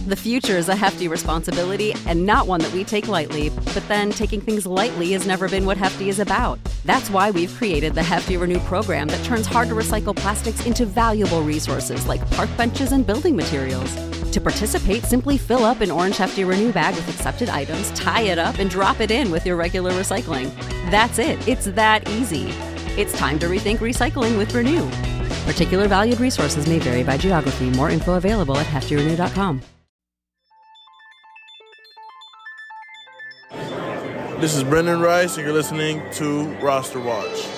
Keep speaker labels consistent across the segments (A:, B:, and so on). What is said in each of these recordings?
A: The future is a hefty responsibility and not one that we take lightly, but then taking things lightly has never been what Hefty is about. That's why we've created the Hefty Renew program that turns hard-to-recycle plastics into valuable resources like park benches and building materials. To participate, simply fill up an orange Hefty Renew bag with accepted items, tie it up, and drop it in with your regular recycling. That's it. It's that easy. It's time to rethink recycling with Renew. Particular valued resources may vary by geography. More info available at heftyrenew.com.
B: This is Brendan Rice, and you're listening to Roster Watch.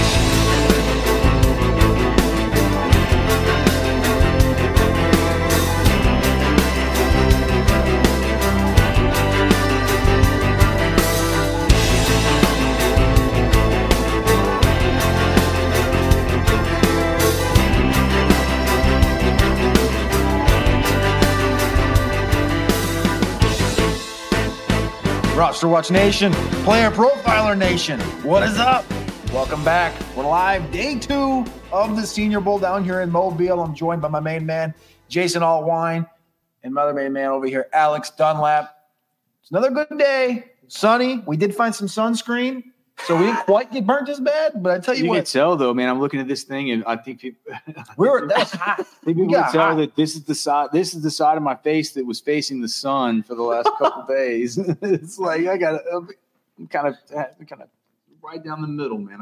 C: Roster Watch Nation, Player Profiler Nation, what is up? Welcome back. We're live, day 2 of the Senior Bowl down here in Mobile. I'm joined by my main man, Jason Allwine, and my other main man over here, Alex Dunlap. It's another good day. Sunny. We did find some sunscreen, so we didn't quite get burnt as bad, but I tell you what.
D: You can tell, though, man. I'm looking at this thing, and I think people
C: that's hot.
D: People can tell that this is the side of my face that was facing the sun for the last couple days. It's like I'm kind of right down the middle, man.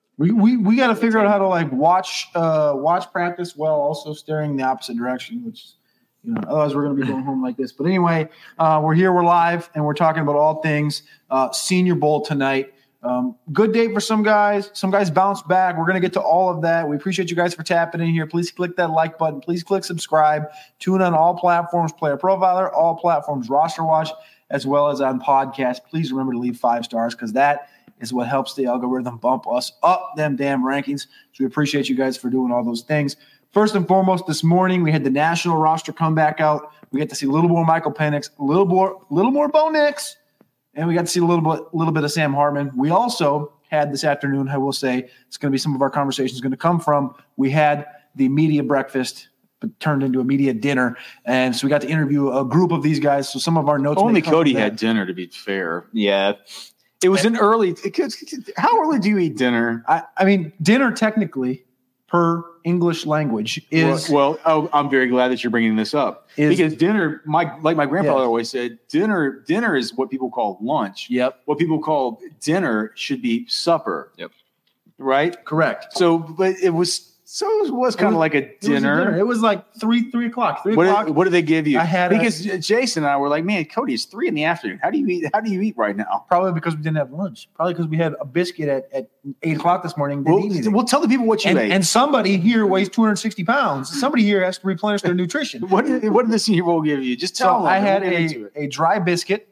C: We got to figure out how to like watch practice while also staring in the opposite direction, which otherwise we're going to be going home like this. But anyway, we're here, we're live, and we're talking about all things Senior Bowl tonight. Good day for some guys. Some guys bounced back. We're going to get to all of that. We appreciate you guys for tapping in here. Please click that like button. Please click subscribe. Tune on all platforms, Player Profiler, all platforms, Roster Watch, as well as on podcast. Please remember to leave 5 stars because that is what helps the algorithm bump us up them damn rankings. So we appreciate you guys for doing all those things. First and foremost, this morning we had the national roster come back out. We get to see a little more Michael Penix, a little more Bo Nix. And we got to see a little bit of Sam Hartman. We also had this afternoon, I will say, it's going to be some of our conversations going to come from. We had the media breakfast, but turned into a media dinner. And so we got to interview a group of these guys. So some of our notes.
D: Only Cody had dinner, to be fair. Yeah. It was an early. How early do you eat dinner?
C: I mean, dinner technically, per English language, is
D: I'm very glad that you're bringing this up because dinner, like my grandfather always said, dinner is what people call lunch.
C: Yep.
D: What people call dinner should be supper.
C: Yep.
D: Right.
C: Correct.
D: So, but it was kind of like a dinner.
C: It was like 3 o'clock.
D: What did they give you?
C: Because
D: Jason and I were like, man, Cody, it's 3 p.m. How do you eat right now?
C: Probably because we didn't have lunch. Probably because we had a biscuit at 8 o'clock this morning.
D: We'll tell the people what you ate.
C: And somebody here weighs 260 pounds. Somebody here has to replenish their nutrition.
D: What did the Senior Bowl give you? Just tell them.
C: I had a dry biscuit.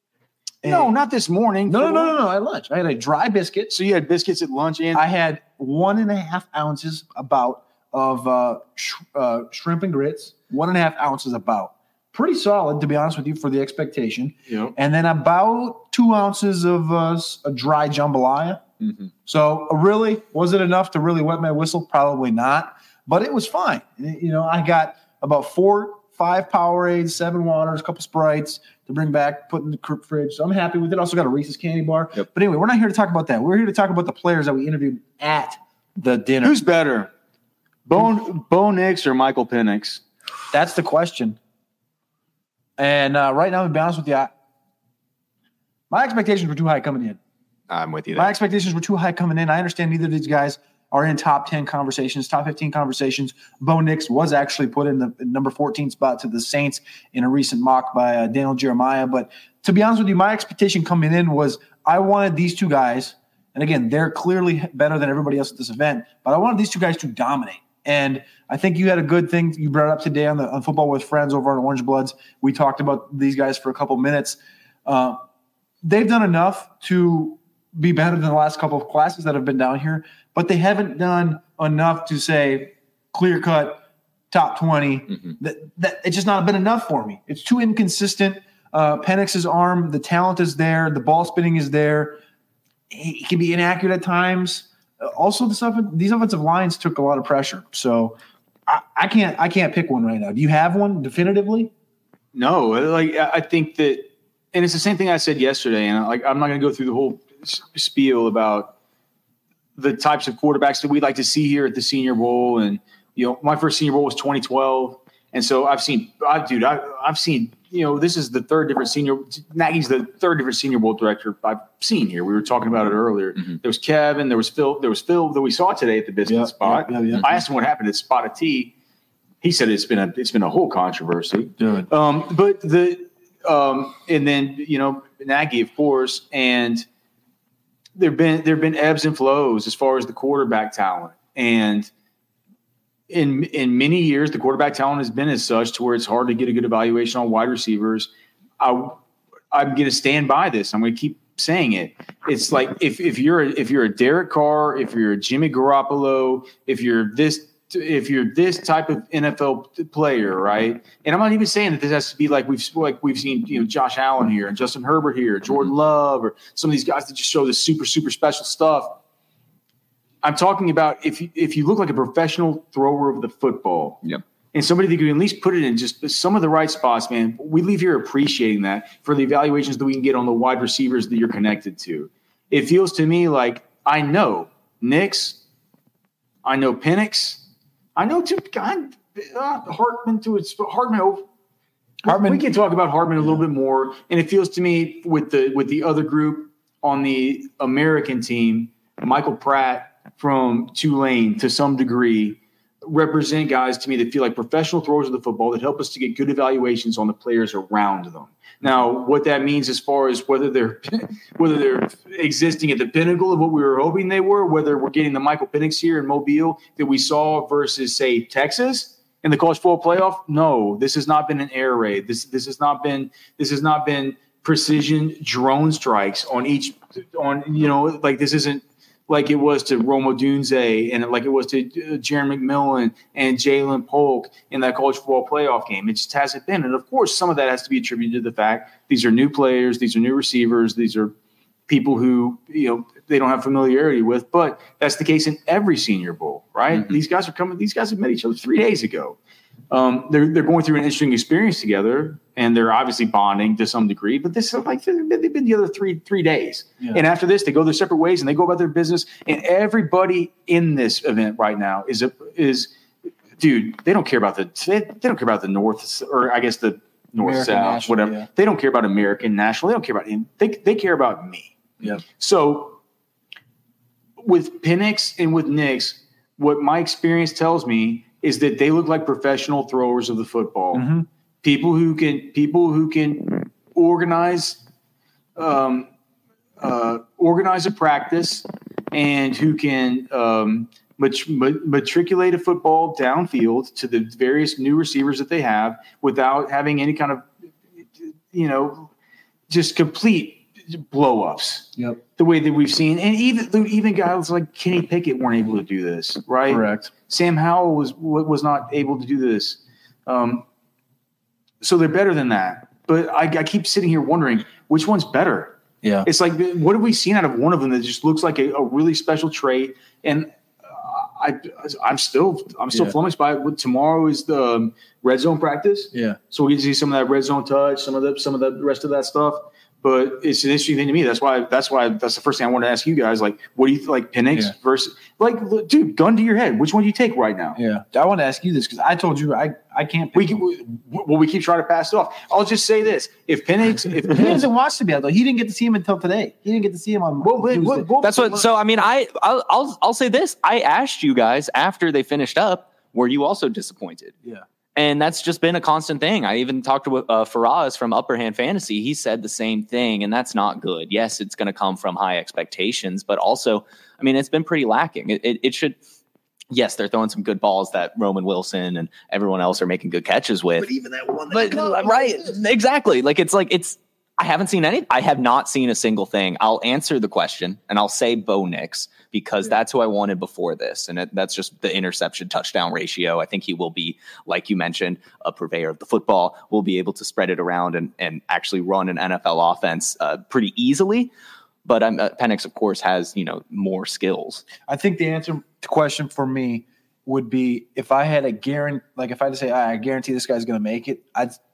D: No, not this morning.
C: No. At lunch, I had a dry biscuit.
D: So you had biscuits at lunch, and
C: I had 1.5 ounces of shrimp and grits. 1.5 ounces about. Pretty solid, to be honest with you, for the expectation.
D: Yep.
C: And then about 2 ounces of a dry jambalaya.
D: Mm-hmm.
C: So really, was it enough to really wet my whistle? Probably not, but it was fine. I got about 5 Powerades, 7 waters, a couple Sprites to bring back, put in the fridge. So I'm happy with it. Also got a Reese's candy bar.
D: Yep.
C: But anyway, we're not here to talk about that. We're here to talk about the players that we interviewed at the dinner.
D: Who's better, Bo Nix or Michael Penix?
C: That's the question. And right now, to be honest with you, my expectations were too high coming in.
D: I'm with you.
C: My expectations were too high coming in. I understand neither of these guys are in top 10 conversations, top 15 conversations. Bo Nix was actually put in the number 14 spot to the Saints in a recent mock by Daniel Jeremiah. But to be honest with you, my expectation coming in was I wanted these two guys, and again, they're clearly better than everybody else at this event, but I wanted these two guys to dominate. And I think you had a good thing you brought up today on Football with Friends over on Orange Bloods. We talked about these guys for a couple minutes. They've done enough to be better than the last couple of classes that have been down here, but they haven't done enough to say clear-cut top 20. Mm-hmm. That it's just not been enough for me. It's too inconsistent. Penix's arm, the talent is there, the ball spinning is there. He can be inaccurate at times. Also, these offensive lines took a lot of pressure. So I can't pick one right now. Do you have one definitively?
D: No, like I think that, and it's the same thing I said yesterday. And I'm not going to go through the whole spiel about the types of quarterbacks that we'd like to see here at the Senior Bowl. And my first Senior Bowl was 2012, and so I've seen, this is the third different senior. Nagy's the third different Senior Bowl director I've seen here. We were talking about it earlier. Mm-hmm. There was Kevin, there was Phil that we saw today at the business spot. Yeah. I asked him what happened at Spot of Tea. He said it's been a whole controversy. And then Nagy, of course, and there've been ebbs and flows as far as the quarterback talent, and in many years the quarterback talent has been as such to where it's hard to get a good evaluation on wide receivers. I'm going to stand by this. I'm going to keep saying it. It's like if you're a Derek Carr, if you're a Jimmy Garoppolo, if you're this type of NFL player, right? And I'm not even saying that this has to be like we've seen, Josh Allen here and Justin Herbert here, Jordan Love, or some of these guys that just show this super, super special stuff. I'm talking about if you look like a professional thrower of the football, and somebody that can at least put it in just some of the right spots, man, we leave here appreciating that for the evaluations that we can get on the wide receivers that you're connected to. It feels to me like I know Nix, I know Penix, I know Hartman to its Hartman. We can talk about Hartman a little bit more, and it feels to me with the other group on the American team, Michael Pratt from Tulane to some degree represent guys to me that feel like professional throwers of the football that help us to get good evaluations on the players around them. Now, what that means as far as whether they're existing at the pinnacle of what we were hoping they were, whether we're getting the Michael Penix here in Mobile that we saw versus, say, Texas in the college football playoff. No, this has not been an air raid. This has not been precision drone strikes this isn't like it was to Rome Odunze and like it was to Jaron McMillan and Jalen Polk in that college football playoff game. It just hasn't been. And, of course, some of that has to be attributed to the fact these are new players, these are new receivers, these are people who, they don't have familiarity with. But that's the case in every Senior Bowl, right? Mm-hmm. These guys have met each other 3 days ago. They're going through an interesting experience together, and they're obviously bonding to some degree. But this is like they've been the other three days, and after this, they go their separate ways and they go about their business. And everybody in this event right now is dude. They don't care about the North, or I guess the North South, National, whatever. Yeah. They don't care about American National. They don't care about him. They care about me. Yeah. So with Penix and with Nix, what my experience tells me is that they look like professional throwers of the football. Mm-hmm. People who can organize a practice and who can matriculate a football downfield to the various new receivers that they have without having any kind of, just complete blow-ups. Yep. The way that we've seen, and even guys like Kenny Pickett weren't able to do this, right? Correct. Sam Howell was not able to do this. So they're better than that. But I keep sitting here wondering which one's better. Yeah. It's like, what have we seen out of one of them that just looks like a really special trait? And I'm still flummoxed by it. Tomorrow is the red zone practice. Yeah. So we get to see some of that red zone touch, some of the rest of that stuff. But it's an interesting thing to me. That's why that's the first thing I want to ask you guys. Like, what do you like, Penix versus dude? Gun to your head. Which one do you take right now? Yeah,
C: I want to ask you this because I told you I can't.
D: We keep trying to pass it off. I'll just say this: if Penix,
C: he doesn't watch the though, he didn't get to see him until today. He didn't get to see him on.
E: That's what. So I mean, I'll say this: I asked you guys after they finished up, were you also disappointed? Yeah. And that's just been a constant thing. I even talked to Faraz from Upper Hand Fantasy. He said the same thing, and that's not good. Yes, it's going to come from high expectations, but also, I mean, it's been pretty lacking. It should – yes, they're throwing some good balls that Roman Wilson and everyone else are making good catches with.
C: But even that one –
E: right, exactly. I haven't seen any – I have not seen a single thing. I'll answer the question, and I'll say Bo Nix because that's who I wanted before this, and that's just the interception-touchdown ratio. I think he will be, like you mentioned, a purveyor of the football, will be able to spread it around and actually run an NFL offense pretty easily. But Penix, of course, has more skills.
C: I think the answer to the question for me would be if I had a guarantee, like if I had to say I guarantee this guy's going to make it, I'd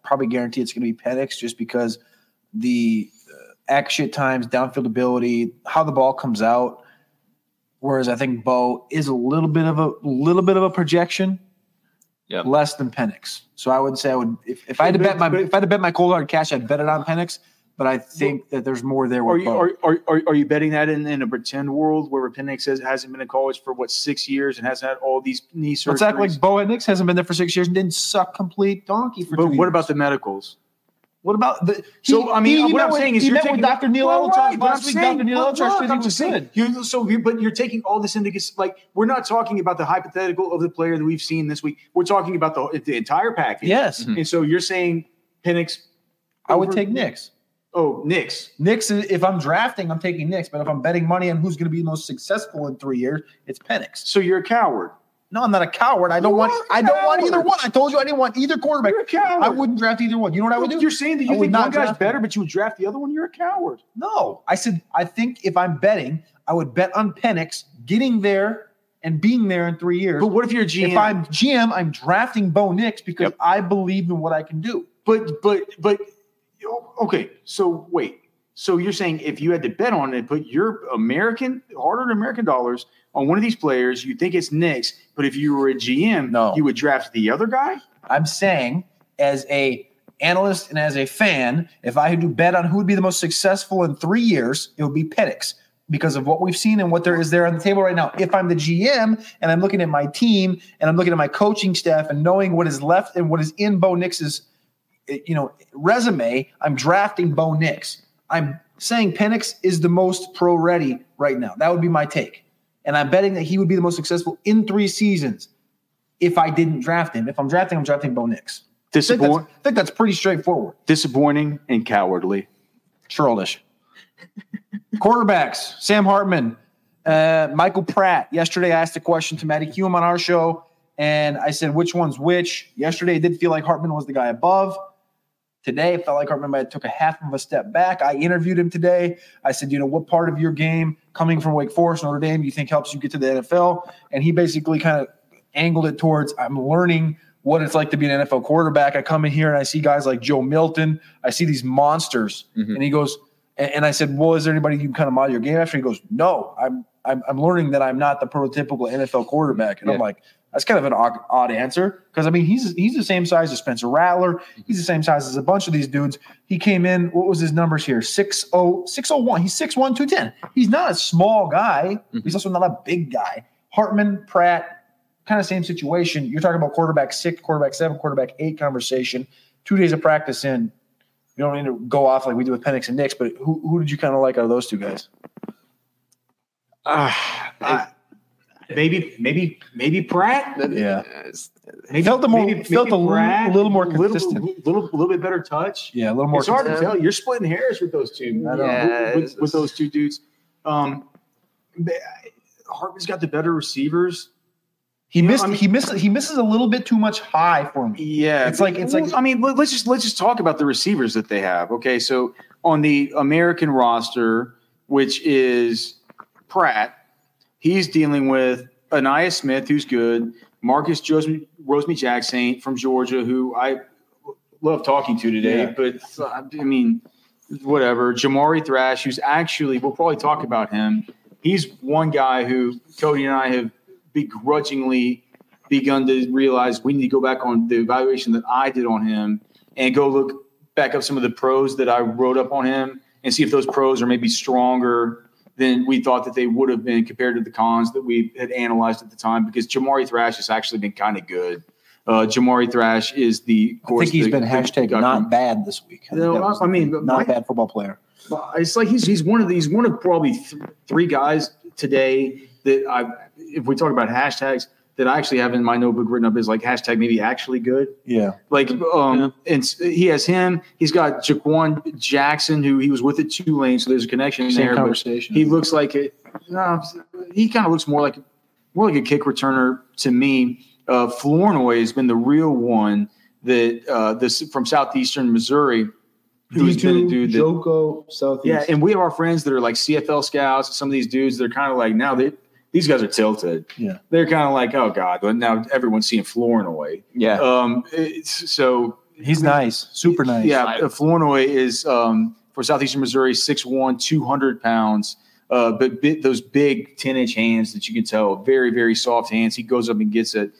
C: probably guarantee it's going to be Penix just because the accuracy at times, downfield ability, how the ball comes out. Whereas I think Bo is a little bit of a projection, less than Penix. So I would say I would if I had to bet my cold hard cash, I'd bet it on Penix. But I think that there's more there.
D: Are you betting that in a pretend world where Penix hasn't been in college for 6 years and hasn't had all these knee surgeries?
C: Let's act like Bo Nix hasn't been there for 6 years and didn't suck complete donkey for 2 years.
D: But what about the medicals?
C: What about the?
D: What I'm saying is,
C: you're
D: you're
C: taking
D: taking
C: Dr. Neil Elichar last week. Dr. Neil Elichar said he was good.
D: But you're taking all this into we're not talking about the hypothetical of the player that we've seen this week. We're talking about the entire package.
C: Yes,
D: and so you're saying Penix.
C: I would take Nix.
D: Oh, Nix.
C: Nix, if I'm drafting, I'm taking Nix. But if I'm betting money on who's going to be the most successful in 3 years, it's Penix.
D: So you're a coward.
C: No, I'm not a coward. I don't want either one. I told you I didn't want either quarterback.
D: You're a coward.
C: I wouldn't draft either one. You know what I would do?
D: You're saying that you think one guy's better, but you would draft the other one? You're a coward.
C: No. I said I think if I'm betting, I would bet on Penix getting there and being there in 3 years.
D: But what if you're a GM?
C: If I'm GM, I'm drafting Bo Nix because I believe in what I can do.
D: But okay, so wait. So you're saying if you had to bet on it, put your hard-earned American dollars on one of these players, you think it's Nix, but if you were a GM, you would draft the other guy?
C: I'm saying as a analyst and as a fan, if I had to bet on who would be the most successful in 3 years, it would be Penix because of what we've seen and what there is there on the table right now. If I'm the GM and I'm looking at my team and I'm looking at my coaching staff and knowing what is left and what is in Bo Nix's resume, I'm drafting Bo Nix. I'm saying Penix is the most pro-ready right now. That would be my take. And I'm betting that he would be the most successful in 3 seasons if I didn't draft him. If I'm drafting Bo Nix. I think that's pretty straightforward.
D: Disappointing and cowardly.
C: Churlish. Quarterbacks, Sam Hartman, Michael Pratt. Yesterday I asked a question to Matty Hume on our show, and I said, which one's which? Yesterday it did feel like Hartman was the guy above. Today, it felt like Hartman might have took a half of a step back. I interviewed him today. I said, what part of your game coming from Wake Forest, Notre Dame, you think helps you get to the NFL? And he basically kind of angled it towards, I'm learning what it's like to be an NFL quarterback. I come in here and I see guys like Joe Milton. I see these monsters. Mm-hmm. And he goes, and I said, well, is there anybody you can kind of model your game after? He goes, no, I'm learning that I'm not the prototypical NFL quarterback. And I'm like, that's kind of an odd answer because, he's the same size as Spencer Rattler. He's the same size as a bunch of these dudes. He came in, what was his numbers here? 6'01". He's 6'1", 210. He's not a small guy. Mm-hmm. He's also not a big guy. Hartman, Pratt, kind of same situation. You're talking about quarterback 6, quarterback 7, quarterback 8 conversation. 2 days of practice in. You don't need to go off like we do with Penix and Nix, but who did you kind of like out of those 2 guys?
D: Maybe Pratt.
C: Yeah,
D: felt a
C: little more consistent,
D: little bit better touch.
C: Yeah, a little more.
D: It's hard to tell. You're splitting hairs with those two. With those 2 dudes. Hartman's got the better receivers.
C: He misses a little bit too much high for me.
D: Yeah,
C: it's like.
D: Let's just talk about the receivers that they have. Okay, so on the American roster, which is Pratt. He's dealing with Anaya Smith, who's good, Marcus Rosemy-Jacksaint from Georgia, who I love talking to today. But, whatever. Jamari Thrash, who's actually – we'll probably talk about him. He's one guy who Cody and I have begrudgingly begun to realize we need to go back on the evaluation that I did on him and go look back up some of the pros that I wrote up on him and see if those pros are maybe stronger than we thought that they would have been compared to the cons that we had analyzed at the time, because Jamari Thrash has actually been kind of good. Jamari Thrash is
C: I think he's been hashtag not bad this week. Not bad football player.
D: It's like he's one of probably 3 guys today that if we talk about hashtags, that I actually have in my notebook written up is like hashtag maybe actually good.
C: Yeah.
D: And he has him. He's got Jaquan Jackson, who he was with at Tulane, so there's a connection
C: Same
D: there.
C: Conversation.
D: He looks like he kind of looks more like a kick returner to me. Flournoy has been the real one that from southeastern Missouri.
C: Who's been a dude Joko Southeast.
D: Yeah, and we have our friends that are like CFL scouts. Some of these dudes, they're kind of like now these guys are tilted.
C: Yeah.
D: They're kind of like, oh God, but now everyone's seeing Flournoy.
C: Yeah.
D: So
C: He's nice, super nice.
D: Yeah, Flournoy is for Southeastern Missouri, 6'1", 200 pounds. But those big 10-inch hands that you can tell, very, very soft hands. He goes up and gets it.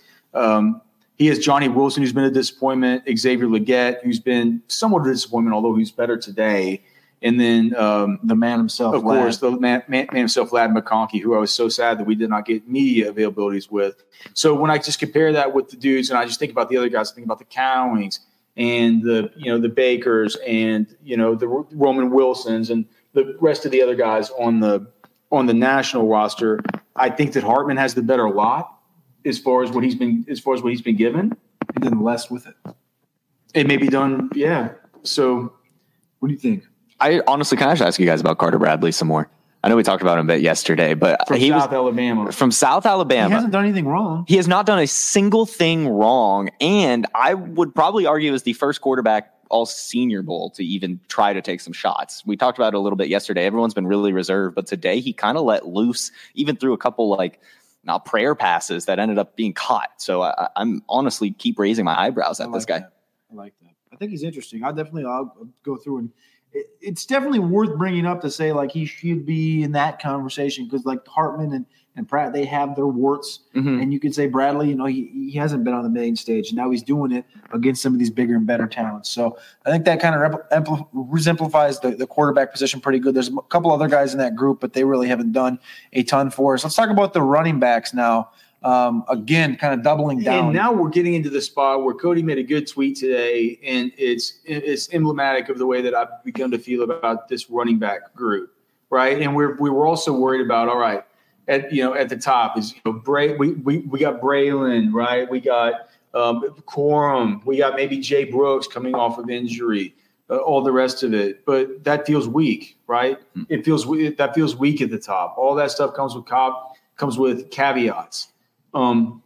D: He has Johnny Wilson, who's been a disappointment. Xavier Leggett, who's been somewhat of a disappointment, although he's better today. And then
C: the man himself,
D: of course, the man himself, Ladd McConkey, who I was so sad that we did not get media availabilities with. So when I just compare that with the dudes, and I just think about the other guys, I think about the Cowings and the Bakers and the Roman Wilsons and the rest of the other guys on the national roster. I think that Hartman has the better lot as far as what he's been given.
C: He did less with it.
D: It may be done, yeah. So,
C: what do you think?
E: I honestly, can I just ask you guys about Carter Bradley some more? I know we talked about him a bit yesterday, but
D: from South Alabama.
E: From South Alabama.
C: He hasn't done anything wrong.
E: He has not done a single thing wrong, and I would probably argue is the first quarterback all Senior Bowl to even try to take some shots. We talked about it a little bit yesterday. Everyone's been really reserved, but today he kind of let loose, even through a couple not prayer passes that ended up being caught. So I'm honestly keep raising my eyebrows at this guy.
C: I like that. I think he's interesting. I'll go through and it's definitely worth bringing up to say he should be in that conversation because Hartman and Pratt, they have their warts. Mm-hmm. And you could say Bradley, he hasn't been on the main stage. Now he's doing it against some of these bigger and better talents. So I think that kind of exemplifies the quarterback position pretty good. There's a couple other guys in that group, but they really haven't done a ton for us. Let's talk about the running backs now. Again, kind of doubling down.
D: And now we're getting into the spot where Cody made a good tweet today, and it's emblematic of the way that I've begun to feel about this running back group, right? And we were also worried about, all right, at the top is we got Braylon, right? We got Corum, we got maybe Jay Brooks coming off of injury, all the rest of it, but that feels weak, right? That feels weak at the top. All that stuff comes with caveats. And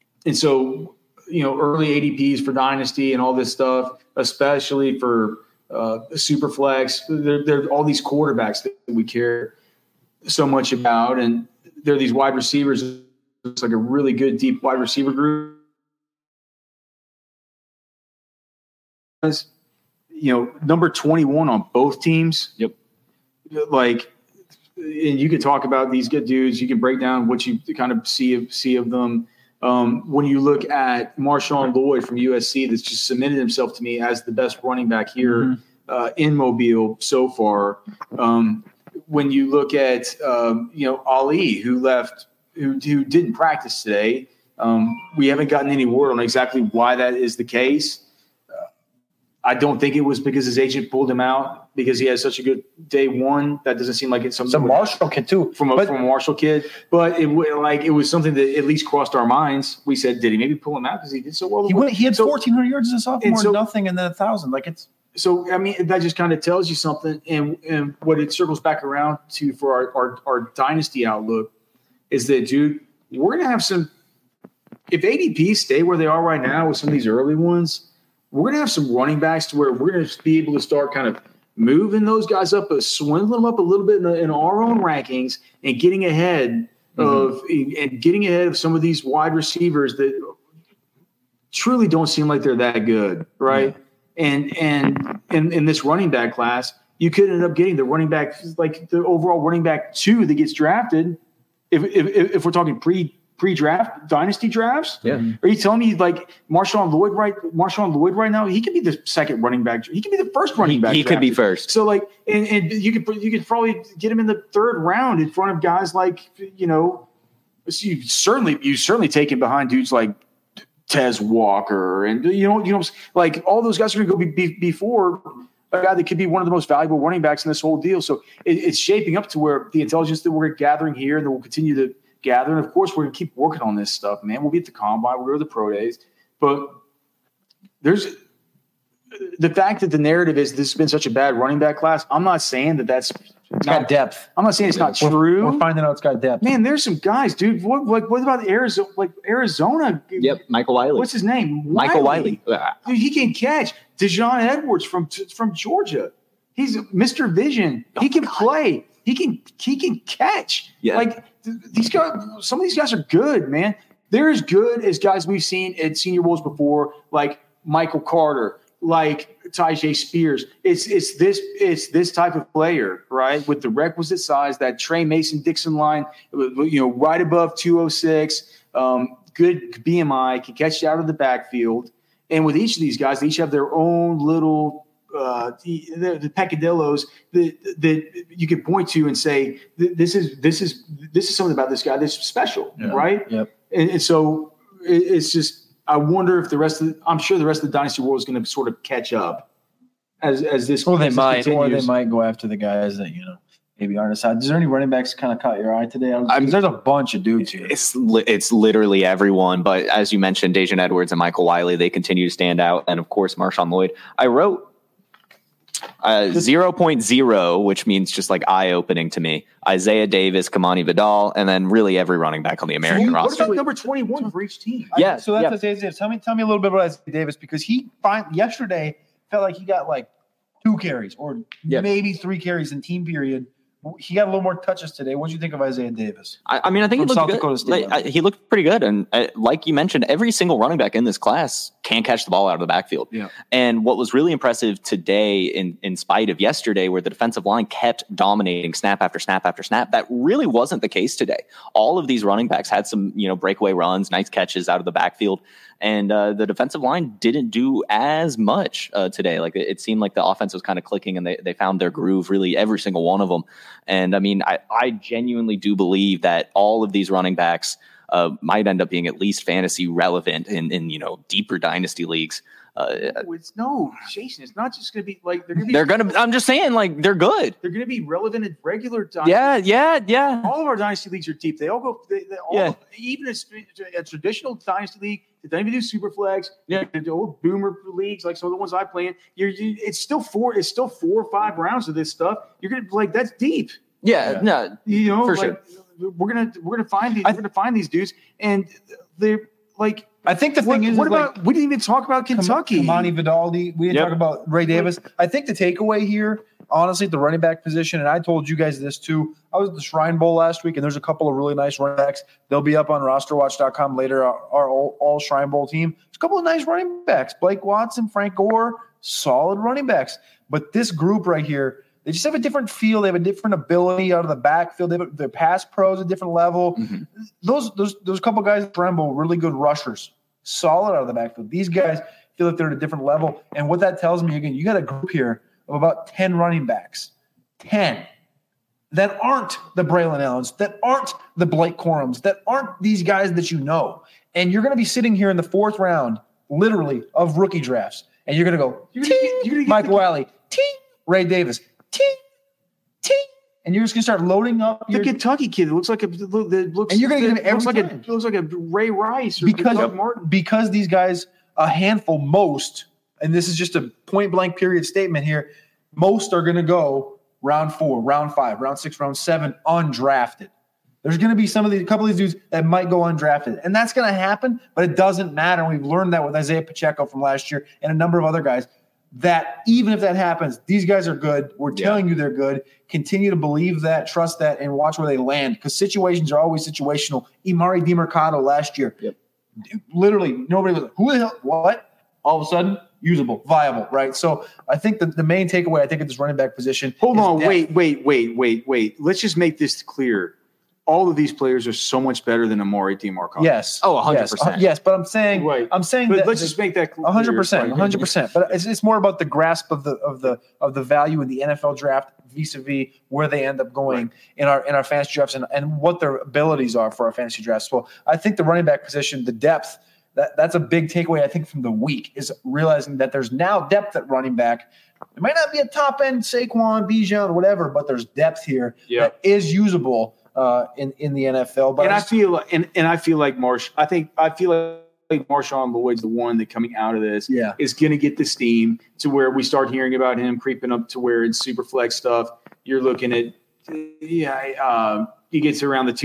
D: so, early ADPs for Dynasty and all this stuff, especially for Superflex, there are all these quarterbacks that we care so much about. And there are these wide receivers. It's like a really good deep wide receiver group. Number 21 on both teams.
E: Yep.
D: And you can talk about these good dudes. You can break down what you kind of see of them. When you look at Marshawn Lloyd from USC, that's just cemented himself to me as the best running back here in Mobile so far. When you look at Ali, who left, who didn't practice today, we haven't gotten any word on exactly why that is the case. I don't think it was because his agent pulled him out because he had such a good day one. That doesn't seem like it's something.
C: Some Marshall kid too,
D: from a Marshall kid, but it was something that at least crossed our minds. We said, did he maybe pull him out because he did so well?
C: He had 1,400 yards as a sophomore, nothing, and then 1,000.
D: So I mean, that just kind of tells you something. And what it circles back around to for our dynasty outlook is that, dude, we're gonna have some. If ADPs stay where they are right now with some of these early ones, we're going to have some running backs to where we're going to be able to start kind of moving those guys up, swindling them up a little bit in our own rankings and getting ahead of some of these wide receivers that truly don't seem like they're that good, right? Yeah. And in this running back class, you could end up getting the running back, like the overall running back 2 that gets drafted. If we're talking pre-draft dynasty drafts, Are you telling me Marshawn Lloyd right now? He could be the second running back. He could be the first running back.
E: He could be first.
D: So and you could probably get him in the 3rd round in front of guys you certainly take him behind dudes like Tez Walker and all those guys are going to go before a guy that could be one of the most valuable running backs in this whole deal. So it's shaping up to where the intelligence that we're gathering here and that we'll continue to gather. And of course, we're going to keep working on this stuff, man. We'll be at the combine, we'll go to the pro days. But there's the fact that the narrative is this has been such a bad running back class. I'm not saying it's
C: got depth.
D: I'm not saying it's not true.
C: We're finding out it's got depth.
D: Man, there's some guys, dude. What about Arizona?
E: Yep, Michael Wiley.
D: What's his name?
E: Michael Wiley.
D: Dude, he can catch. Dejon Edwards from Georgia. He's Mr. Vision. He can play. He can catch.
E: Yeah.
D: These guys, some of these guys are good, man. They're as good as guys we've seen at Senior Bowls before, like Michael Carter, like Tyjae Spears. It's this type of player, right? With the requisite size, that Trey Mason-Dixon line, right above 206, good BMI, can catch you out of the backfield. And with each of these guys, they each have their own little the peccadillos that you could point to and say, this is something about this guy that's special, right?
C: Yep.
D: And so it's just, I wonder if I'm sure the rest of the dynasty world is going to sort of catch up as this.
C: Or they
D: continues.
C: might go after the guys that maybe aren't aside. Is there any running backs kind of caught your eye today? There's a bunch of dudes here.
E: It's literally everyone. But as you mentioned, Daijun Edwards and Michael Wiley, they continue to stand out. And of course, Marshawn Lloyd. I wrote 0.0, which means just like eye-opening to me. Isaiah Davis, Kamani Vidal, and then really every running back on the American roster.
D: What about number 21 for each team?
C: So that's Isaiah Davis. Tell me a little bit about Isaiah Davis, because he yesterday felt like he got like 2 carries or maybe 3 carries in team period. He got a little more touches today. What do you think of Isaiah Davis?
E: I mean, I think he looked good. He looked pretty good. And like you mentioned, every single running back in this class can catch the ball out of the backfield.
D: Yeah.
E: And what was really impressive today, in spite of yesterday, where the defensive line kept dominating snap after snap after snap, that really wasn't the case today. All of these running backs had some, breakaway runs, nice catches out of the backfield. And the defensive line didn't do as much today. Like it seemed like the offense was kind of clicking, and they found their groove, really every single one of them. And I mean, I genuinely do believe that all of these running backs might end up being at least fantasy relevant in deeper dynasty leagues.
D: Jason, it's not just going to be like
E: I'm just saying, like, they're good.
D: They're going to be relevant in regular dynasty.
E: Yeah.
D: All of our dynasty leagues are deep. They all go. Even a traditional dynasty league, they don't even do super flags.
E: Yeah,
D: the old boomer leagues, like some of the ones I play in. It's still 4 or 5 rounds of this stuff. You're going to that's deep.
E: Yeah. No, for sure.
D: We're gonna find these. We're gonna find these dudes, and they're like.
C: I think the thing is,
D: we didn't even talk about Kentucky.
C: Kamani Vidal. We didn't talk about Ray Davis. I think the takeaway here, honestly, the running back position, and I told you guys this too. I was at the Shrine Bowl last week, and there's a couple of really nice running backs. They'll be up on rosterwatch.com later. Our all Shrine Bowl team. There's a couple of nice running backs. Blake Watson, Frank Gore, solid running backs. But this group right here, they just have a different feel. They have a different ability out of the backfield. Their pass pro is a different level. Mm-hmm. Those couple guys at Shrine Bowl, really good rushers, solid out of the backfield. These guys feel like they're at a different level. And what that tells me, again, you got a group here of about 10 running backs, 10 that aren't the Braylon Allens, that aren't the Blake Corums, that aren't these guys that you know. And you're going to be sitting here in the 4th round, literally, of rookie drafts. And you're going to go, ting, Mike Wiley, ting, Ray Davis, ting, ting. And you're just gonna start loading up
D: the Kentucky kid. It looks like and you're gonna get him every time. It looks like a Ray Rice or Doug Martin.
C: Because these guys, a handful, most, and this is just a point blank period statement here. Most are gonna go round 4, round 5, round 6, round 7, undrafted. There's gonna be a couple of these dudes that might go undrafted, and that's gonna happen. But it doesn't matter. We've learned that with Isaiah Pacheco from last year and a number of other guys. That even if that happens, these guys are good. We're telling you they're good. Continue to believe that, trust that, and watch where they land, because situations are always situational. Imari DiMercato last year, literally nobody was like, who the hell, what? All of a sudden, usable, viable, right? So I think the main takeaway, I think, at this running back position.
D: Hold on, wait. Let's just make this clear. All of these players are so much better than Imari DiMercato.
C: Yes.
E: Oh, 100%.
C: Yes, but I'm saying,
D: right.
C: But
D: let's just make that clear.
C: 100%. But it's more about the grasp of the value in the NFL draft vis-a-vis where they end up going in our fantasy drafts and what their abilities are for our fantasy drafts. Well, I think the running back position, the depth, that's a big takeaway, I think, from the week, is realizing that there's now depth at running back. It might not be a top end Saquon, Bijan, or whatever, but there's depth here that is usable in the NFL. But
D: I feel like Marshawn Lloyd's the one that coming out of this is going to get the steam to where we start hearing about him creeping up to where it's super flex stuff. You're looking at he gets around the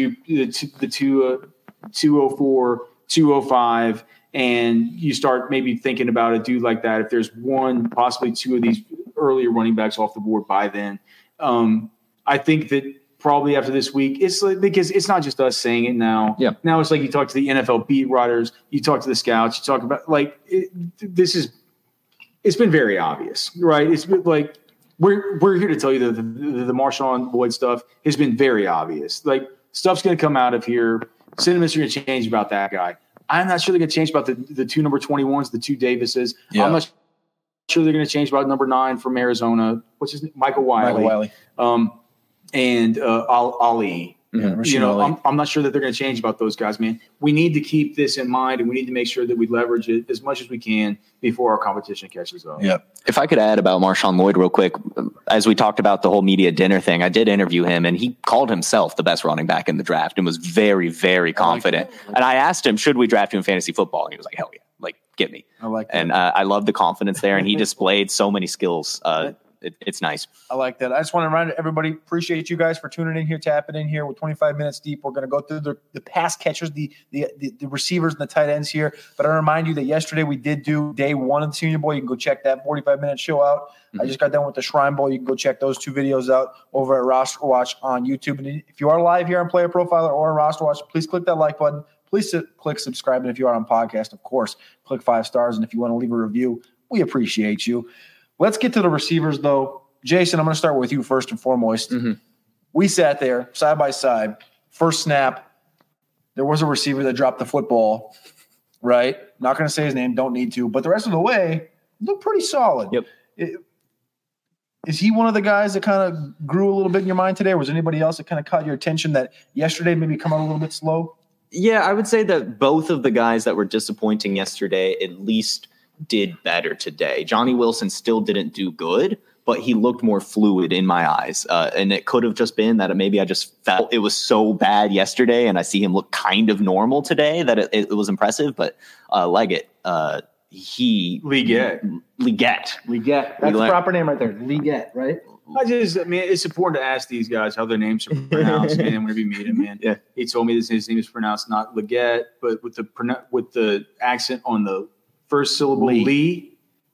D: 204, 205, and you start maybe thinking about a dude like that. If there's one, possibly 2 of these earlier running backs off the board by then, I think that. Probably after this week, it's like, because it's not just us saying it now.
E: Yeah.
D: Now it's like you talk to the NFL beat writers, you talk to the scouts, you talk about it's been very obvious, right? It's been like we're here to tell you that the Marshawn Lloyd stuff has been very obvious. Like stuff's going to come out of here. Sentiments are going to change about that guy. I'm not sure they're going to change about the two number 21s, the two Davises. Yeah. I'm not sure they're going to change about number 9 from Arizona. What's his name? Michael Wiley. And Ali.
C: Yeah,
D: I'm not sure that they're going to change about those guys, man. We need to keep this in mind, and we need to make sure that we leverage it as much as we can before our competition catches up.
E: Yeah. If I could add about Marshawn Lloyd real quick, as we talked about the whole media dinner thing, I did interview him, and he called himself the best running back in the draft and was very, very confident. And I asked him, should we draft you in fantasy football? And he was like, hell yeah, like get me.
C: I like that.
E: And I love the confidence there, and he displayed so many skills. It's nice.
C: I like that. I just want to remind everybody, appreciate you guys for tuning in here, tapping in here. We're 25 minutes deep. We're going to go through the pass catchers, the receivers, and the tight ends here. But I remind you that yesterday we did do day 1 of the Senior Bowl. You can go check that 45-minute show out. I just got done with the Shrine Bowl. You can go check those 2 videos out over at Roster Watch on YouTube. And if you are live here on Player Profiler or on Roster Watch, please click that like button. Please click subscribe. And if you are on podcast, of course, click 5 stars. And if you want to leave a review, we appreciate you. Let's get to the receivers, though. Jason, I'm going to start with you first and foremost. Mm-hmm. We sat there side by side. First snap, there was a receiver that dropped the football, right? Not going to say his name, don't need to. But the rest of the way, looked pretty solid.
E: Yep.
C: Is he one of the guys that kind of grew a little bit in your mind today? Or was anybody else that kind of caught your attention that yesterday maybe come out a little bit slow?
E: Yeah, I would say that both of the guys that were disappointing yesterday at least did better today. Johnny Wilson still didn't do good, but he looked more fluid in my eyes. And it could have just been that maybe I just felt it was so bad yesterday and I see him look kind of normal today that it was impressive. But Leggett,
D: Leggett.
C: That's the proper name right there. Leggett, right?
D: It's important to ask these guys how their names are pronounced, man, whenever you meet him, man.
E: Yeah.
D: He told me his name is pronounced not Leggett, but with the accent on the first syllable, Lee,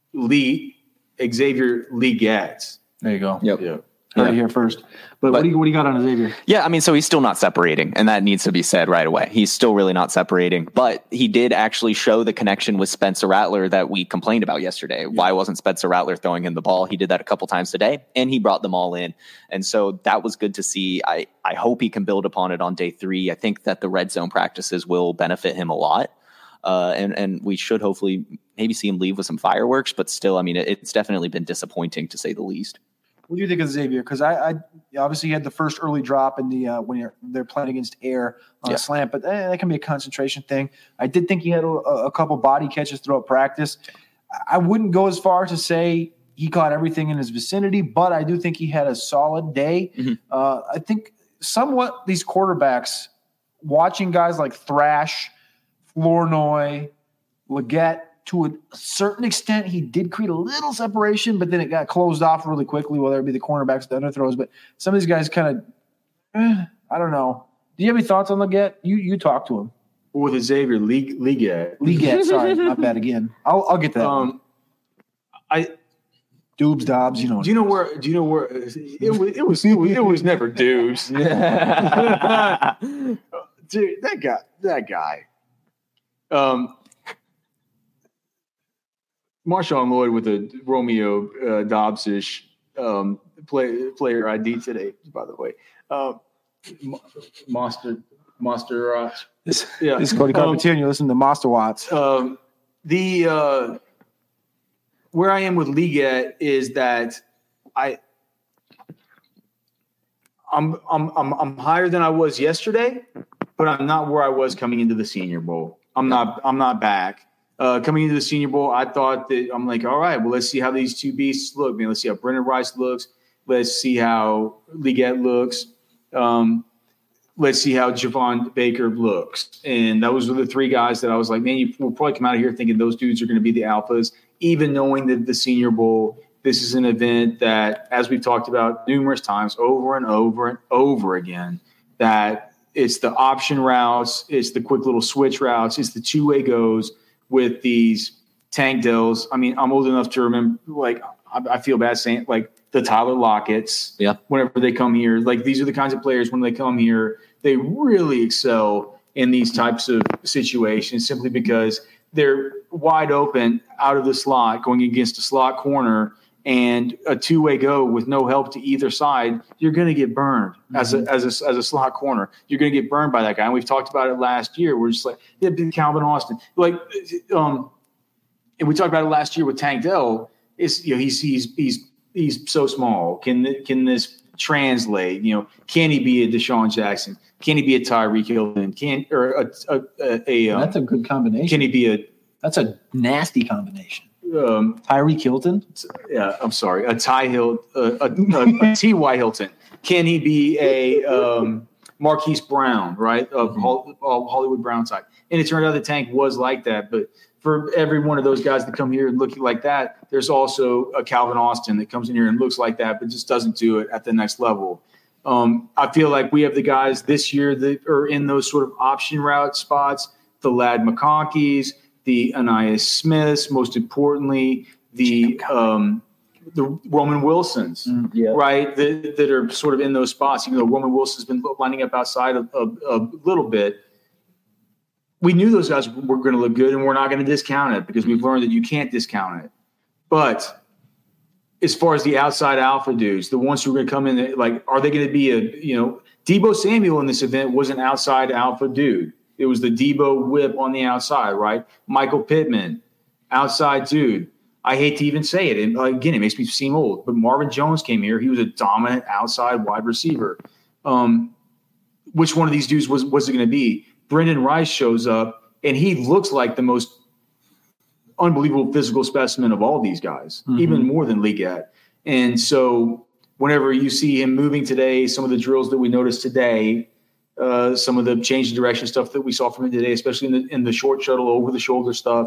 D: Xavier Leggett.
C: There you go.
E: Yep.
C: Yeah. Heard it here first. But what do you got on Xavier?
E: Yeah, I mean, so he's still not separating, and that needs to be said right away. He's still really not separating, but he did actually show the connection with Spencer Rattler that we complained about yesterday. Yeah. Why wasn't Spencer Rattler throwing him the ball? He did that a couple times today, and he brought them all in. And so that was good to see. I hope he can build upon it on day 3. I think that the red zone practices will benefit him a lot. And we should hopefully maybe see him leave with some fireworks, but still, I mean, it's definitely been disappointing to say the least.
C: What do you think of Xavier? Because I obviously had the first early drop in the when they're playing against air on a slant, but that can be a concentration thing. I did think he had a couple body catches throughout practice. I wouldn't go as far to say he caught everything in his vicinity, but I do think he had a solid day. Mm-hmm. I think somewhat these quarterbacks, watching guys like Thrash, Flournoy, Leggett, to a certain extent, he did create a little separation, but then it got closed off really quickly, whether it be the cornerbacks, the underthrows. But some of these guys kind of, I don't know. Do you have any thoughts on Leggett? You talk to him.
D: With Xavier Leggett.
C: Sorry, not bad again. I'll get that. Doobs, Dobbs, you know.
D: Do you know where? It was never Doobs. Dude, that guy. Marshawn Lloyd with a Romeo Dobbs-ish player ID today, by the way. Monster
C: This is Cody Carpentier, and you listen to Monster Watts.
D: Where I am with Leggett is that I'm higher than I was yesterday, but I'm not where I was coming into the Senior Bowl. I'm not back. Coming into the Senior Bowl, I thought that I'm like, all right, well, let's see how these two beasts look, man. Let's see how Brendan Rice looks. Let's see how Leggett looks. Let's see how Javon Baker looks. And those were the 3 guys that I was like, man, you will probably come out of here thinking those dudes are going to be the alphas, even knowing that the Senior Bowl, this is an event that, as we've talked about numerous times over and over and over again, that it's the option routes, it's the quick little switch routes, it's the two-way goes with these Tank Dells. I mean, I'm old enough to remember, like, I feel bad saying, like, the Tyler Lockett's.
E: Yeah.
D: Whenever they come here. Like, these are the kinds of players, when they come here, they really excel in these types of situations simply because they're wide open out of the slot going against a slot corner and a two-way go with no help to either side, you're going to get burned as a slot corner. You're going to get burned by that guy. And we've talked about it last year. We're just like, Calvin Austin. Like, and we talked about it last year with Tank Dell. It's, you know, he's so small. Can this translate? You know, can he be a Deshaun Jackson? Can he be a Tyreek Hilton?
C: That's a good combination.
D: Can he be
C: That's a nasty combination. Tyreek Hilton?
D: Yeah, I'm sorry. A T.Y. Hilton. Can he be a Marquise Brown, right? Of Hollywood Brown type. And it turned out the Tank was like that. But for every one of those guys that come here and looking like that, there's also a Calvin Austin that comes in here and looks like that, but just doesn't do it at the next level. I feel like we have the guys this year that are in those sort of option route spots, the Ladd McConkeys, the Anais Smiths, most importantly, the Roman Wilsons, right, that are sort of in those spots. Even though Roman Wilson's been lining up outside a little bit, we knew those guys were going to look good, and we're not going to discount it because we've learned that you can't discount it. But as far as the outside alpha dudes, the ones who are going to come in, like, are they going to be Deebo Samuel in this event was an outside alpha dude. It was the Deebo whip on the outside, right? Michael Pittman, outside dude. I hate to even say it. And again, it makes me seem old. But Marvin Jones came here. He was a dominant outside wide receiver. Which one of these dudes was it going to be? Brendan Rice shows up, and he looks like the most unbelievable physical specimen of all these guys, even more than Leggett. And so whenever you see him moving today, some of the drills that we noticed today, some of the change of direction stuff that we saw from him today, especially in the short shuttle, over the shoulder stuff,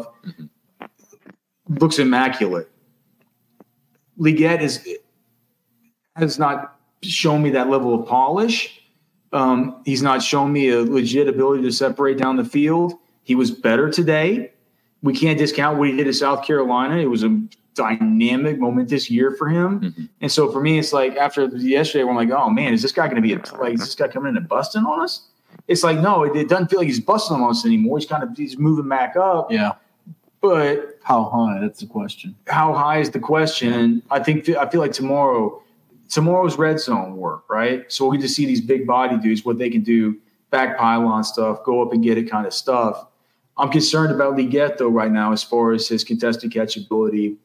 D: looks immaculate. Leggett has not shown me that level of polish. He's not shown me a legit ability to separate down the field. He was better today. We can't discount what he did at South Carolina. It was a dynamic, momentous year for him. And so for me, it's like after yesterday, we're like, oh man, is this guy going to be is this guy coming in and busting on us? It's like, no, it doesn't feel like he's busting on us anymore. He's moving back up.
C: Yeah.
D: But
C: how high? That's the question.
D: How high is the question? I feel like tomorrow's red zone work, right? So we get to see these big body dudes, what they can do, back pylon stuff, go up and get it kind of stuff. I'm concerned about Leggett though right now as far as his contested catch ability.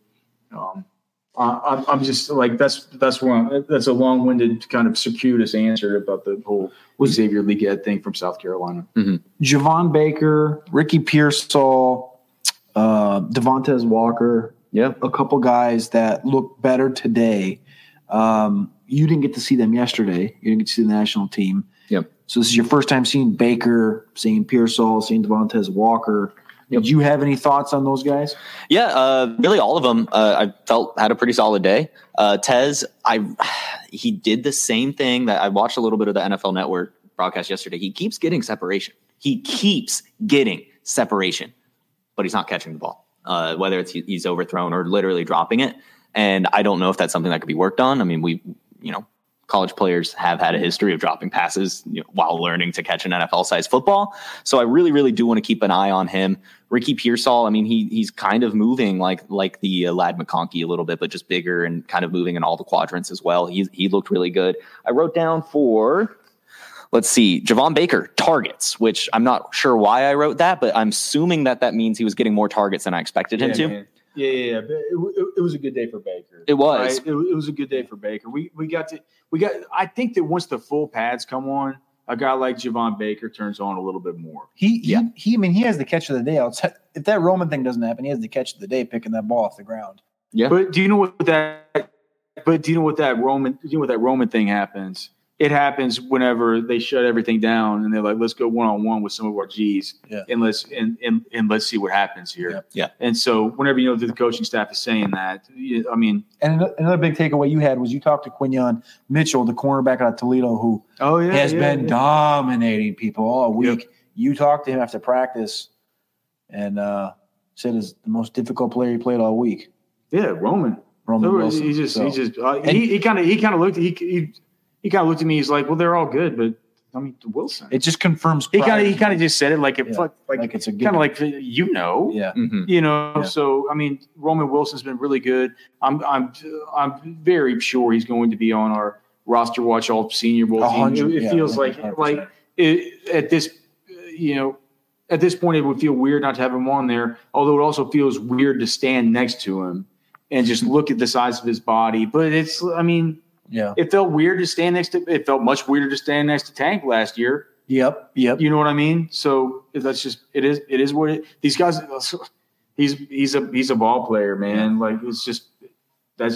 D: I'm just like that's a long-winded kind of circuitous answer about the whole Xavier Leggett thing from South Carolina.
C: Javon Baker, Ricky Pearsall, Devontae Walker, a couple guys that look better today. You didn't get to see them yesterday. You didn't get to see the national team. So this is your first time seeing Baker, seeing Pearsall, seeing Devontae Walker. Did you have any thoughts on those guys?
E: Yeah, really all of them I felt had a pretty solid day. Tez, he did the same thing that I watched a little bit of the NFL Network broadcast yesterday. He keeps getting separation. But he's not catching the ball, whether it's he's overthrown or literally dropping it. And I don't know if that's something that could be worked on. I mean, college players have had a history of dropping passes while learning to catch an NFL-sized football. So I really, really do want to keep an eye on him. Ricky Pearsall, I mean, he's kind of moving like the Ladd McConkey a little bit, but just bigger and kind of moving in all the quadrants as well. He looked really good. I wrote down for, let's see, Javon Baker, targets, which I'm not sure why I wrote that, but I'm assuming that means he was getting more targets than I expected him to.
D: Man. Yeah. It was a good day for Baker.
E: It was.
D: Right? It was a good day for Baker. We got. I think that once the full pads come on, a guy like Javon Baker turns on a little bit more.
C: He has the catch of the day. If that Roman thing doesn't happen, he has the catch of the day picking that ball off the ground.
E: Yeah.
D: But do you know what that Roman thing happens? It happens whenever they shut everything down and they're like, let's go one-on-one with some of our G's and let's see what happens here.
E: Yeah.
D: And so whenever the coaching staff is saying that, I mean.
C: And another big takeaway you had was you talked to Quinyon Mitchell, the cornerback out of Toledo, who has been dominating people all week. Yep. You talked to him after practice and said it's the most difficult player he played all week.
D: Yeah, Roman Wilson. He kind of looked at me. He's like, well, they're all good, but Wilson.
C: It just confirms.
D: He kind of just said it like it's a kind of like
C: Yeah.
D: Mm-hmm. So I mean, Roman Wilson's been really good. I'm very sure he's going to be on our roster watch all Senior Bowl team. It feels 100%. At this at this point, it would feel weird not to have him on there. Although it also feels weird to stand next to him and just look at the size of his body. But it felt weird to stand next to. It felt much weirder to stand next to Tank last year.
C: Yep.
D: You know what I mean? So that's just it is what it. These guys. He's a ball player, man. Like that's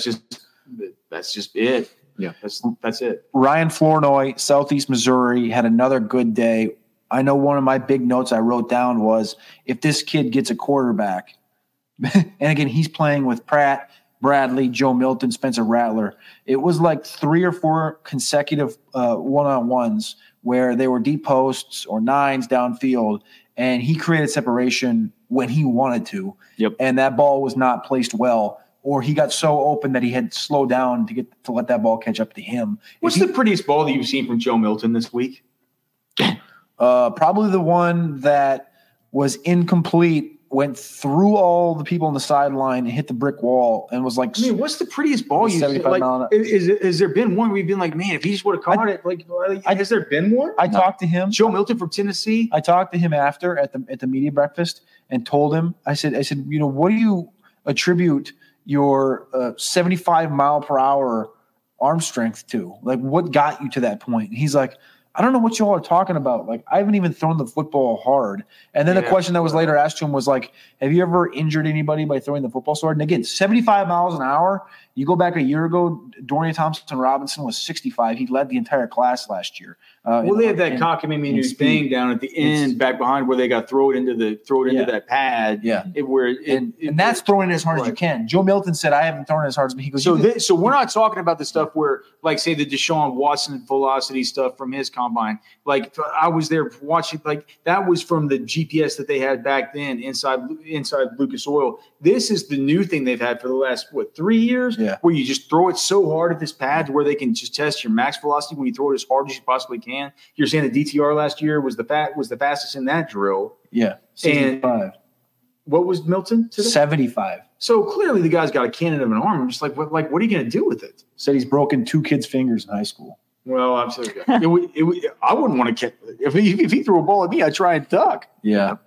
D: just it. Yeah, that's it.
C: Ryan Flournoy, Southeast Missouri, had another good day. I know one of my big notes I wrote down was if this kid gets a quarterback, and again, he's playing with Pratt, Bradley, Joe Milton, Spencer Rattler. It was like 3 or 4 consecutive one-on-ones where they were deep posts or nines downfield, and he created separation when he wanted to.
E: Yep.
C: And that ball was not placed well, or he got so open that he had to slow down to let that ball catch up to him.
D: What's the prettiest ball that you've seen from Joe Milton this week?
C: Probably the one that was incomplete, went through all the people on the sideline and hit the brick wall and was like.
D: I mean, what's the prettiest ball you've seen? Like, is there been one where you've been like, man, if he just would have caught it? Like, has there been one?
C: I talked to him.
D: Joe Milton from Tennessee.
C: I talked to him after at the media breakfast and told him. I said, what do you attribute your 75 mile per hour arm strength to? Like, what got you to that point? And he's like, I don't know what you all are talking about. Like, I haven't even thrown the football hard. And then the question that was later asked to him was like, have you ever injured anybody by throwing the football so hard? And again, 75 miles an hour. You go back a year ago, Dorian Thompson-Robinson was 65. He led the entire class last year.
D: They had that cockamamie thing down at the end, back behind where they got throw it into that pad.
C: Yeah,
D: and
C: that's throwing it as hard as you can. Joe Milton said, "I haven't thrown it as hard as me." He goes,
D: so we're not talking about the stuff where, like, say the Deshaun Watson velocity stuff from his combine. Like, I was there watching. Like, that was from the GPS that they had back then inside Lucas Oil. This is the new thing they've had for the last 3 years.
C: Yeah.
D: Where you just throw it so hard at this pad to where they can just test your max velocity when you throw it as hard as you possibly can. You're saying the DTR last year was the fastest in that drill.
C: Yeah, 65.
D: And what was Milton today?
C: 75.
D: So clearly the guy's got a cannon of an arm. I'm just like, what are you going to do with it?
C: Said he's broken 2 kids' fingers in high school.
D: Well, I'm sorry. I wouldn't want to catch. If he threw a ball at me, I'd try and duck.
C: Yeah.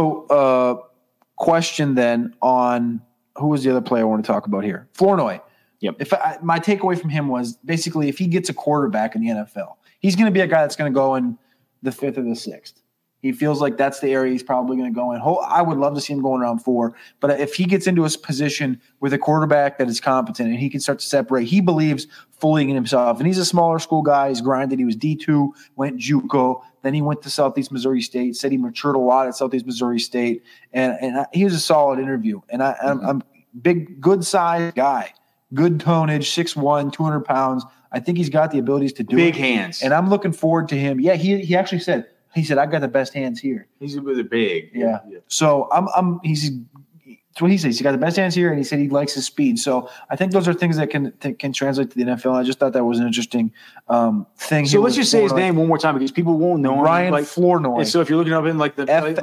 C: So, question then on who was the other player I want to talk about here? Flournoy.
E: Yep.
C: My takeaway from him was basically if he gets a quarterback in the NFL, he's going to be a guy that's going to go in the 5th or the 6th. He feels like that's the area he's probably going to go in. I would love to see him going around 4. But if he gets into a position with a quarterback that is competent and he can start to separate, he believes fully in himself. And he's a smaller school guy. He's grinded. He was D2, went JUCO. Then he went to Southeast Missouri State, said he matured a lot at Southeast Missouri State. And he was a solid interview. And I'm big, good-sized guy. Good tonnage, 6'1", 200 pounds. I think he's got the abilities to do
D: big hands.
C: And I'm looking forward to him. Yeah, he actually said, I got the best hands here.
D: He's really big.
C: Yeah. So he's what he says. He's got the best hands here, and he said he likes his speed. So I think those are things that can translate to the NFL. I just thought that was an interesting thing.
D: So let's just say his name one more time because people won't know him.
C: Ryan Flournoy.
D: So if you're looking up in like the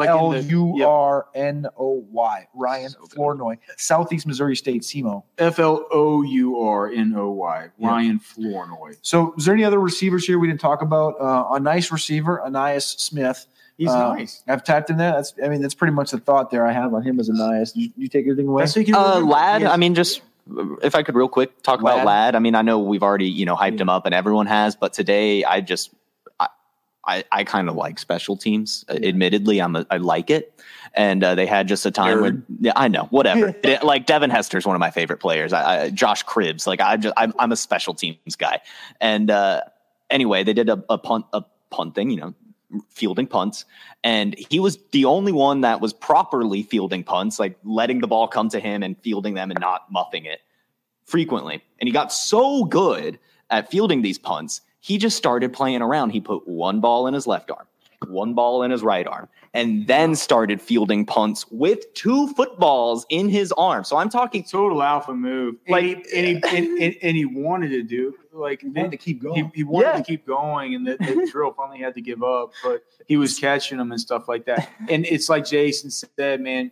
C: Flurnoy, Ryan Flournoy, Southeast Missouri State, SEMO.
D: Flournoy, Ryan Flournoy.
C: So is there any other receivers here we didn't talk about? A nice receiver, Ainias Smith.
D: He's nice.
C: I've tapped in there. That's pretty much the thought there I have on him as Ainias. You take anything away?
E: Lad, yes. I mean, just if I could real quick talk about Lad. I mean, I know we've already, hyped him up and everyone has, but today I kind of like special teams. Admittedly, I like it. And they had just a time where I know, whatever. Like Devin Hester's one of my favorite players. Josh Cribbs, like I'm a special teams guy. And anyway, they did a punt thing, fielding punts, and he was the only one that was properly fielding punts, like letting the ball come to him and fielding them and not muffing it frequently. And he got so good at fielding these punts, he just started playing around. He put one ball in his left arm, one ball in his right arm, and then started fielding punts with 2 footballs in his arm. So I'm talking
D: total alpha move. And he wanted to do
C: He wanted to keep going.
D: He wanted to keep going, and the drill finally had to give up. But he was catching them and stuff like that. And it's like Jason said, man.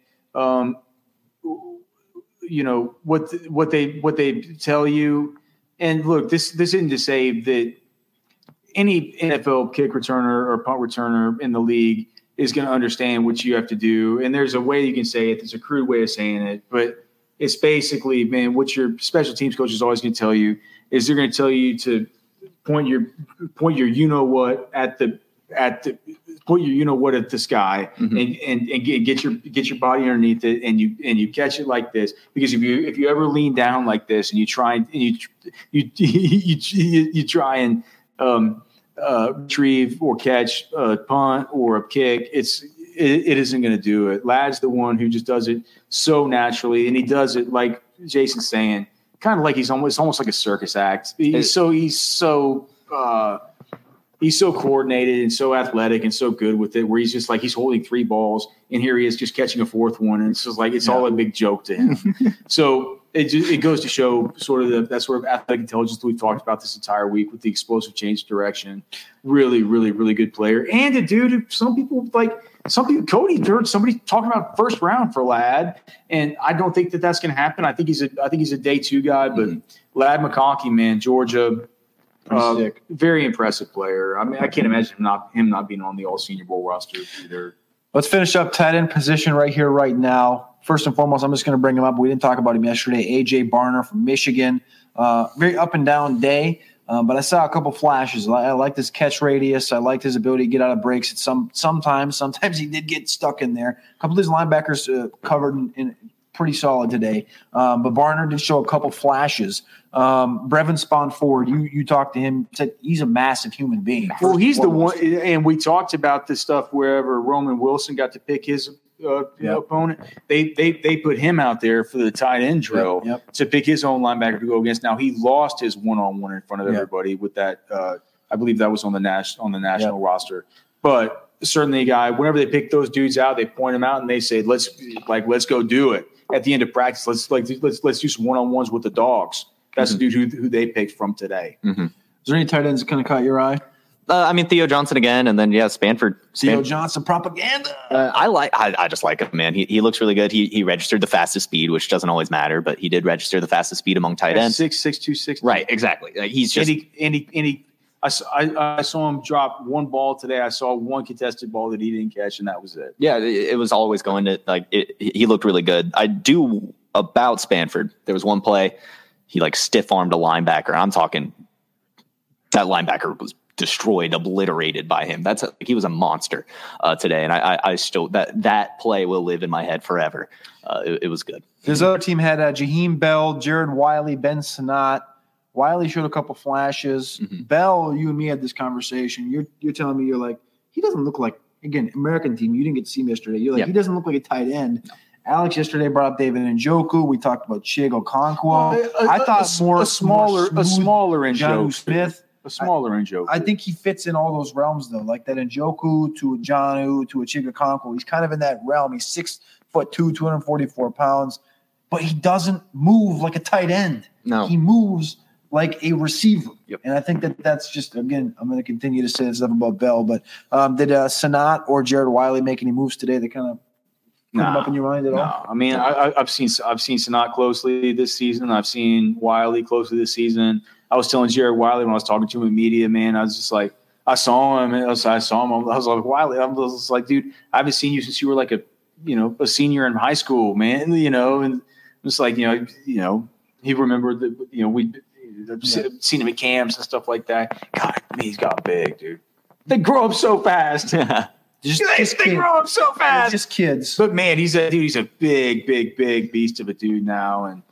D: What they tell you. And look, this isn't to say that any NFL kick returner or punt returner in the league is going to understand what you have to do. And there's a way you can say it. There's a crude way of saying it, but it's basically, man, what your special teams coach is always going to tell you is they're going to tell you to point your at the sky and get your body underneath it and you catch it like this, because if you ever lean down like this and you try and retrieve or catch a punt or a kick, it isn't going to do it. Ladd's the one who just does it so naturally, and he does it like Jason's saying, kind of like it's almost like a circus act. He's so coordinated and so athletic and so good with it, where he's just like, he's holding 3 balls and here he is just catching a 4th one. And it's just like, it's all a big joke to him. So it goes to show sort of that sort of athletic intelligence that we've talked about this entire week with the explosive change of direction. Really, really, really good player. And a dude who some people, Cody heard somebody talking about first round for Ladd. And I don't think that's going to happen. I think he's a day 2 guy, but Ladd McConkey, man, Georgia, very impressive player. I mean, I can't imagine him not being on the All Senior Bowl roster either.
C: Let's finish up tight end position right here, right now. First and foremost, I'm just going to bring him up. We didn't talk about him yesterday. A.J. Barner from Michigan. Very up and down day, but I saw a couple flashes. I liked his catch radius. I liked his ability to get out of breaks. Sometimes he did get stuck in there. A couple of these linebackers covered in pretty solid today. But Barner did show a couple flashes. Brevin Spawn-Ford, you talked to him, said he's a massive human being.
D: Well, he's the one, and we talked about this stuff wherever Roman Wilson got to pick his opponent. They put him out there for the tight end drill to pick his own linebacker to go against. Now, he lost his one-on-one in front of everybody with that. I believe that was on the national roster. But certainly a guy, whenever they pick those dudes out, they point them out and they say, let's go do it. At the end of practice, let's do some one-on-ones with the dogs. That's the dude who they picked from today.
C: Is there any tight ends that kind of caught your eye?
E: Theo Johnson again, and then Spanford.
C: Theo Johnson propaganda.
E: I just like him, man. He looks really good. He registered the fastest speed, which doesn't always matter, but he did register the fastest speed among tight ends.
D: 6'6", 6'2".
E: Right, exactly. He's just
D: I saw him drop one ball today. I saw one contested ball that he didn't catch, and that was it.
E: Yeah, it was always going to he looked really good. I do about Spanford. There was one play he stiff armed a linebacker. I'm talking that linebacker was destroyed, obliterated by him. He was a monster today, and I still that play will live in my head forever. It was good.
C: His other team had Jaheim Bell, Jared Wiley, Ben Sinnott. Wiley showed a couple flashes. Bell, you and me had this conversation. You're telling me, you're like, he doesn't look like, again, American team. You didn't get to see him yesterday. You're like, he doesn't look like a tight end. No. Alex yesterday brought up David Njoku. We talked about Chig Okonkwo. I thought a smaller
D: Njoku.
C: Smith.
D: A smaller Njoku.
C: I think he fits in all those realms, though. Like that Njoku to a Jonnu to a Chig Okonkwo. He's kind of in that realm. He's 6'2", 244 pounds, but he doesn't move like a tight end.
E: No.
C: He moves like a receiver. Yep. And I think that's just, again, I'm going to continue to say this stuff about Bell, but did Sinnott or Jared Wiley make any moves today that kind of put them up in your mind at all?
D: No. I mean, I've seen Sinnott closely this season. I've seen Wiley closely this season. I was telling Jared Wiley when I was talking to him in media, man, I was just like, I saw him. I was like, Wiley, I was like, dude, I haven't seen you since you were like a senior in high school, man, and it's like, he remembered that, we'd seen him at camps and stuff like that. God, he's got big, dude. They grow up so fast. They grow up so fast.
C: Just kids.
D: But man, he's a big, big, big beast of a dude now, and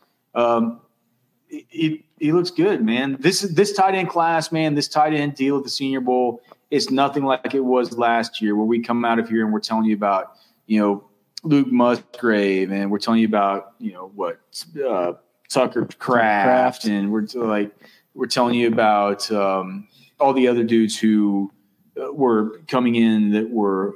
D: he looks good, man. This tight end class, man, this tight end deal at the Senior Bowl is nothing like it was last year, where we come out of here and we're telling you about, Luke Musgrave, and we're telling you about, Tucker Kraft, and we're telling you about all the other dudes who were coming in that were,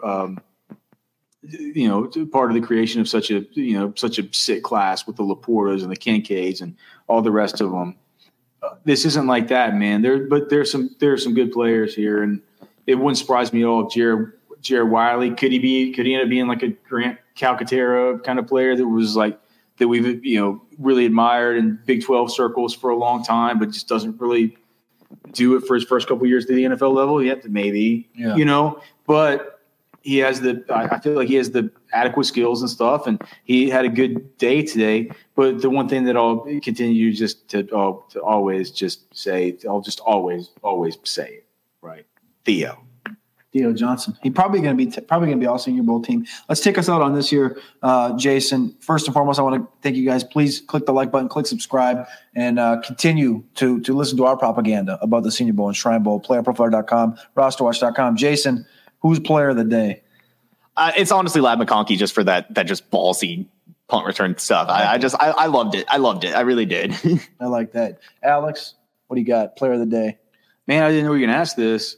D: part of the creation of such a sick class with the Laportas and the Kincaids and all the rest of them. This isn't like that, man. There's some good players here, and it wouldn't surprise me at all if Jared Wiley could he end up being like a Grant Calcaterra kind of player that was like that we've really admired in Big 12 circles for a long time, but just doesn't really do it for his first couple of years to the NFL level yet. Maybe, but he has I feel like he has the adequate skills and stuff, and he had a good day today. But the one thing that I'll continue to always say it, right? Theo
C: Johnson. He probably going to be all Senior Bowl team. Let's take us out on this here, Jason. First and foremost, I want to thank you guys. Please click the like button, click subscribe, and continue to listen to our propaganda about the Senior Bowl and Shrine Bowl. PlayerProfiler.com, RosterWatch.com. Jason, who's player of the day?
E: It's honestly Ladd McConkey just for that just ballsy punt return stuff. I loved it. I loved it. I really did.
C: I like that. Alex, what do you got? Player of the day.
D: Man, I didn't know you were going to ask this.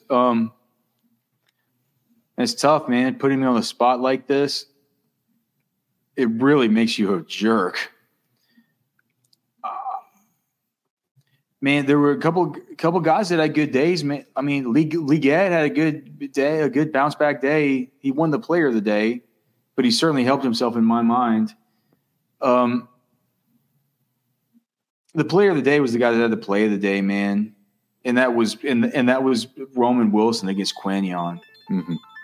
D: It's tough, man. Putting me on the spot like this, it really makes you a jerk. Man, there were a couple guys that had good days. Man, I mean, Legette had a good day, a good bounce back day. He won the player of the day, but he certainly helped himself in my mind. The player of the day was the guy that had the play of the day, man, and that was Roman Wilson against Quinyon.
E: Mm-hmm.